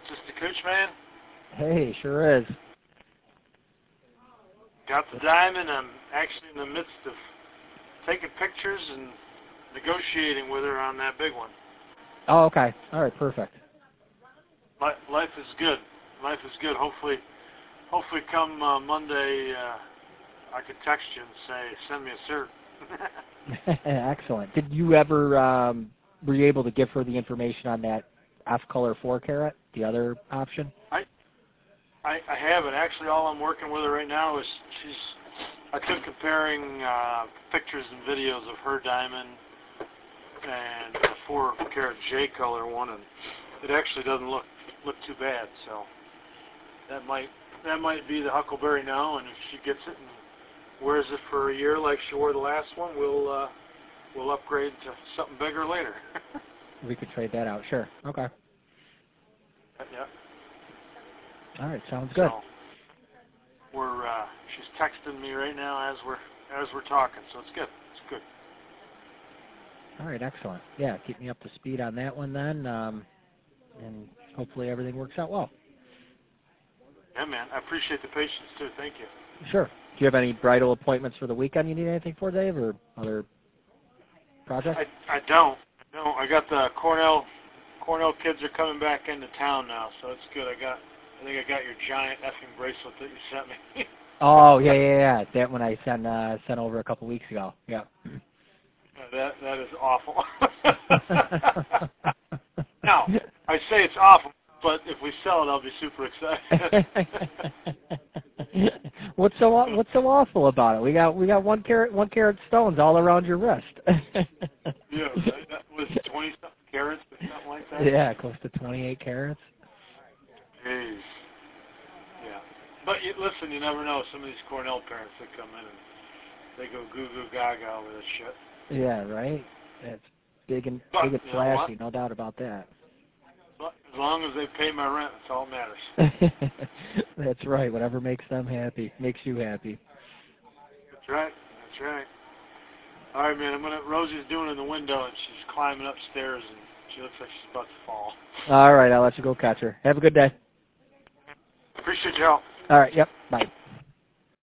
Just the Cooch Man. Hey, sure is. Got the diamond. I'm actually in the midst of taking pictures and negotiating with her on that big one. Oh, okay. All right, perfect. Life is good. Life is good. Hopefully come Monday, I could text you and say, send me a cert. Excellent. Did you ever, were you able to give her the information on that F-color 4-carat, the other option? I haven't. Actually, all I'm working with her right now is I took comparing pictures and videos of her diamond and the 4-carat J-color one, and it actually doesn't look too bad. So that might be the Huckleberry now, and if she gets it and wears it for a year like she wore the last one, we'll upgrade to something bigger later. We could trade that out. Sure. Okay. Yeah. All right, sounds good. So she's texting me right now as we're talking, so it's good. It's good. All right, excellent. Yeah, keep me up to speed on that one then, and hopefully everything works out well. Yeah, man. I appreciate the patience too. Thank you. Sure. Do you have any bridal appointments for the weekend you need anything for, Dave, or other projects? I don't. No, I got the Cornell kids are coming back into town now, so it's good. I think I got your giant effing bracelet that you sent me. Oh, yeah. That one I sent over a couple weeks ago. Yeah. That is awful. Now, I say it's awful, but if we sell it, I'll be super excited. What's so awful about it? We got 1 carat stones all around your wrist. Yeah, that was 20-something carats or something like that. Yeah, close to 28 carats. Jeez. Yeah. But listen, you never know. Some of these Cornell parents that come in and they go goo goo gaga over this shit. Yeah, right. It's big and flashy, no doubt about that. But as long as they pay my rent, that's all that matters. That's right. Whatever makes them happy makes you happy. That's right. That's right. All right, man. Rosie's doing it in the window, and she's climbing upstairs, and she looks like she's about to fall. All right, I'll let you go catch her. Have a good day. Appreciate your help. All right. Yep. Bye.